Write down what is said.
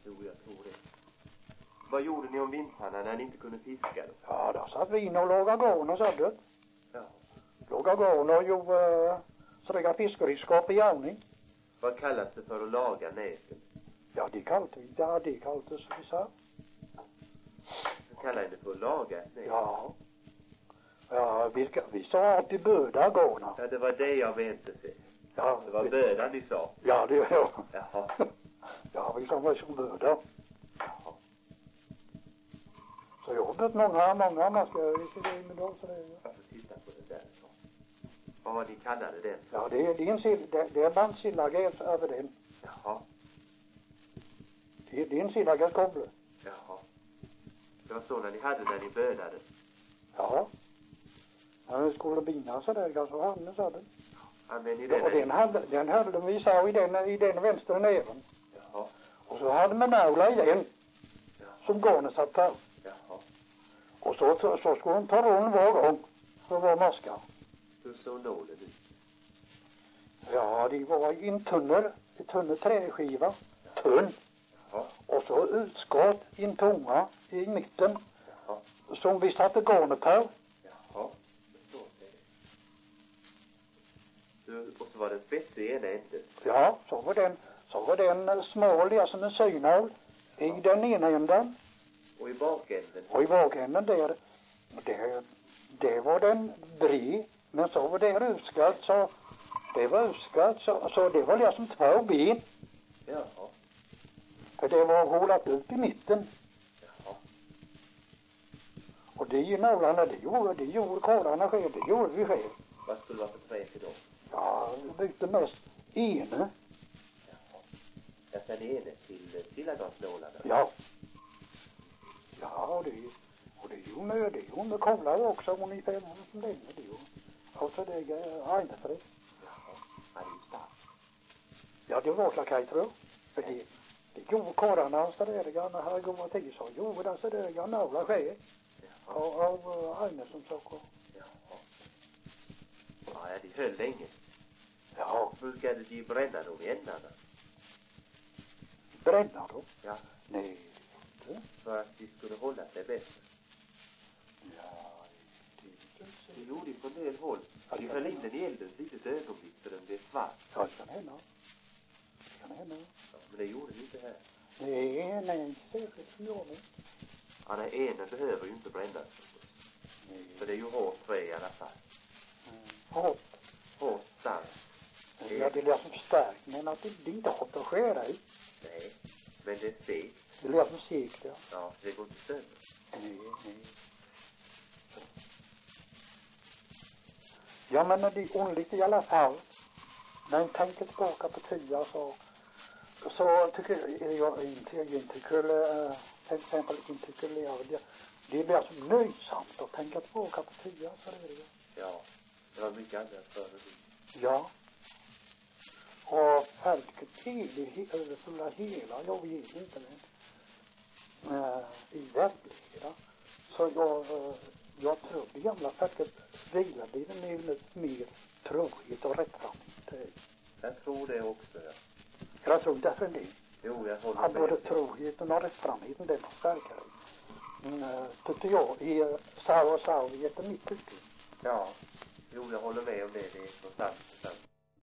Jo, jag tror det. Vad gjorde ni om vintrarna när ni inte kunde fiska då? Ja, då satt vi in och lagade garn och sådant. Ja. Lagade garn och gjorde sådana fiskeredskap i övning. Vad kallas det för att laga näten? Ja, det kallade vi. Ja, det kallades vi sa. Så kallar ni det för att laga ett nät? Ja. Ja, vi sa alltid böda garna. Ja, det var det jag mente se. Ja, Det var böda ni sa. Ja, det var Jaha. Ja, vi sa som böda. Jaha. Så jag har bött många man ska vi se det med dem så det. Jag får titta på det där. Så. Vad var ni kallade den? Ja, det är en sill, det är bandsillagas över den. Jaha. Det är en sillagas koble. Jaha. Det var så när ni hade när ni bönade. Ja. När det skulle bina så där så hade så den. Använde ni Ja, och den hade vi sa i den vänstra näven. Jaha. Och så hade man naula i den. Som garnet satt på. Jaha. Och så skulle hon ta rund var gång. För var maska. Hur såg nålen ut? Ja, det var i en tunn träskiva. Tunn. Jaha. Och så utskott i en tunga i mitten. Jaha. Som vi satte garnet på. Jaha. Det står sig det. Och så var det spets i ena änden. Ja, så var den smal, ja, som en synål i den ena änden. Och i bakänden? Och i bakänden det var den bred. Men så var det utskatt så det var utskatt så det var liksom två ben. Jaha. För det var hålat upp i mitten. Jaha. Och det nålarna det gjorde karlarna själv, det gjorde vi själv. Vad skulle det vara för trä till dem? Ja, vi bytte mest ene. Jaha. Jag sen ene till sillagasnålarna? Ja. Ja, och det gjorde med kolar också ungefär som det är. Och så det är eineträd. Jaha. Ja, det är ju starkt. Ja, det var klart jag tror. För det gjorde karlarna så där när hade goda tid så gjorde det så där nålar själv. Av eine som så kom. Jaha. Ja, de höll länge. Ja. Brukade de bränna dem i ändarna? Bränna då? Ja. Nej, inte. För att de skulle hålla sig bättre. Ja, Det gjorde de på en del håll. Ja, De höll in den i elden ett litet ögonblick så den blev svart. Ja, det kan hända. Ja, men det gjorde de inte här. Nej, säkert som jag vet. Ja, nej, enen behöver ju inte brännas förstås. Nej. För det är ju hårt trä i alla fall. Hårt. Hårt, starkt. Ja, det är liksom starkt, men att det inte har att skära i. Nej, men det är segt. Det är liksom segt, ja. Ja, det går inte sönder. Nej. Ja, men det är underligt i alla fall. När man tänker tillbaka på tiden så tycker jag inte skulle till exempel inte skulle göra det. Det blir alltså nöjsamt att tänka tillbaka på tiden, så det är det. Ja, det var mycket annat förr. Ja. Och folket överfulla hela, jag vet inte men i verkligheten. Så jag tror det gamla folket vilade i den lite mer trohet och rättframhet. Jag tror det också, ja. Jag tror därför det. Jo, jag håller Att med. både troheten och rättframheten den var starkare. Tyckte jag i Sauviet och mitt tycke. Ja, jo, jag håller med om det. Det är så sant.